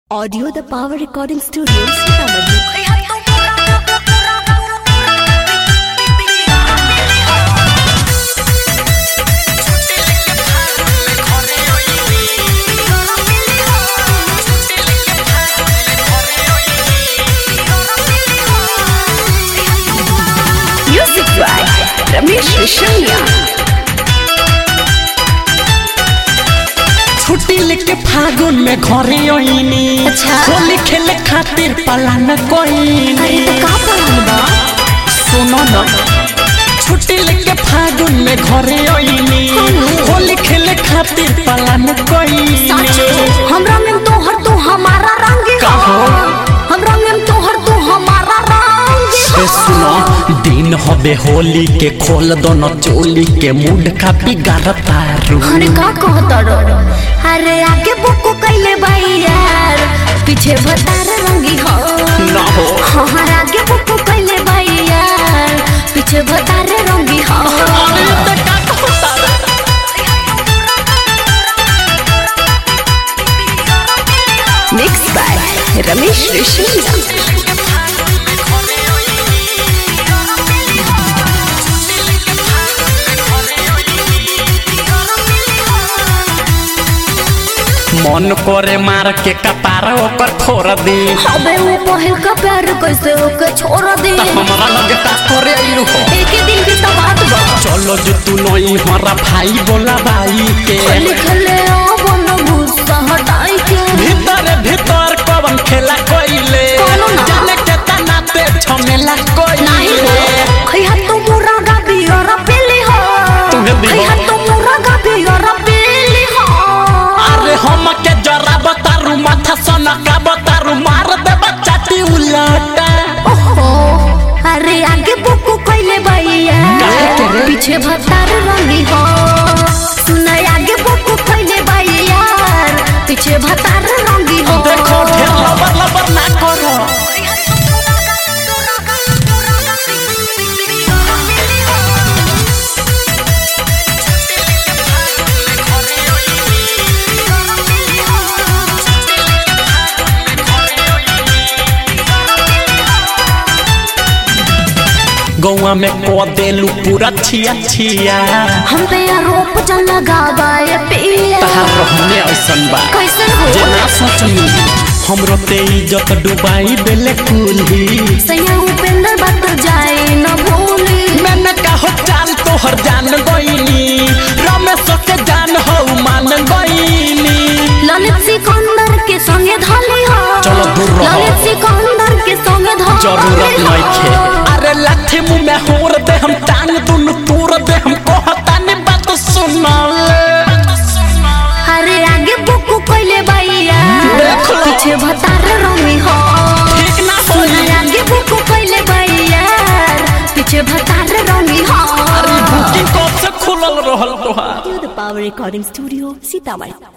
Audio the Power Recording Studios, Sitamarhi. Music by Ramesh Rishaya. छुट्टी लेके फागुन में घरे आईनी। अच्छा। होली खेले खातिर पलान कोईनी। अरे तो का पलान बा? सुनो ना, छुट्टी लेके फागुन में घरे आईनी। होली खेले खातिर पलान कोईनी। हमरा में तोहर तू हमारा रंग का हो? हमरा में तोहर तू हमारा रंग से सुनो, दिन हबे होली के खोल दो न चोली के मूड का बिगाड़ता रू। अरे का कहता रो? अरे आगे बुक कैले भाई यार, पीछे बतार रंगी हो ना हो। हाँ आगे बुक कैले भाई यार, पीछे बतार रंगी हो। अरे तो का कहता रे? Mixed by Ramesh Rishaya. मन करे मार के कपार ओकर फोड़ दी। अबे वो पहल का प्यार कैसे ओके छोड़ दे? हमरा लगे का करे आइलू हो। एक ही दिन की तो बात बा। चलो जो तू नहीं हमारा भाई बोला भाई के। लिखले अपन गुस्सा हटाई के। भीतर भीतर कवन खेला कोइले। कौनो ना। जाने के तनाते झमेला नहीं हो। कोइले। खैया तो मोरा गाबी और पेली हो। तुम्हें भी हो। खैया तो मोरा गाबी और पेली हो। अरे हम के जरा बतारू माथा सोना का बतारू मार दे बच्चा ती उलटा। ओहो, अरे आगे बुकु कैले भैया, काहे के रे? पीछे भतार रंगी हो। सुना आगे बुकु कैले भैया, पीछे भतार रंगी हो। देखो ढेर लबर लबर ना करो। गौआ में को देलू पूरा छिया छिया। हम पे आरोप जन लगावाए पिया। तहार रहने ऐसन बा कैसन हो? जे ना सोचनी। हमरो ते इज्जत डुबाई देले कुली। सैया उपेंद्र बात जाए न भूली। मैंने कहो जान तोहर जान गईनी। रमेश के जान हो मान गईनी। ललित सिकंदर के संगे धाली हो। चलो दूर रहो। ललित सिकंदर के संगे धाली जरूरत नहीं खे। अरे लाठी मुंह में होर दे हम टांग दुनु तोड़ दे हम कहता ने बात सुना ले। अरे आगे बुकु कैले भैया, देख लो। पीछे भतार रंगी हो। ठीक ना होई। आगे बुकु कैले भैया, पीछे भतार रंगी हो। अरे बुकिंग कब से खुलल रहल तोहार? The Power Recording Studio, Sitamarhi.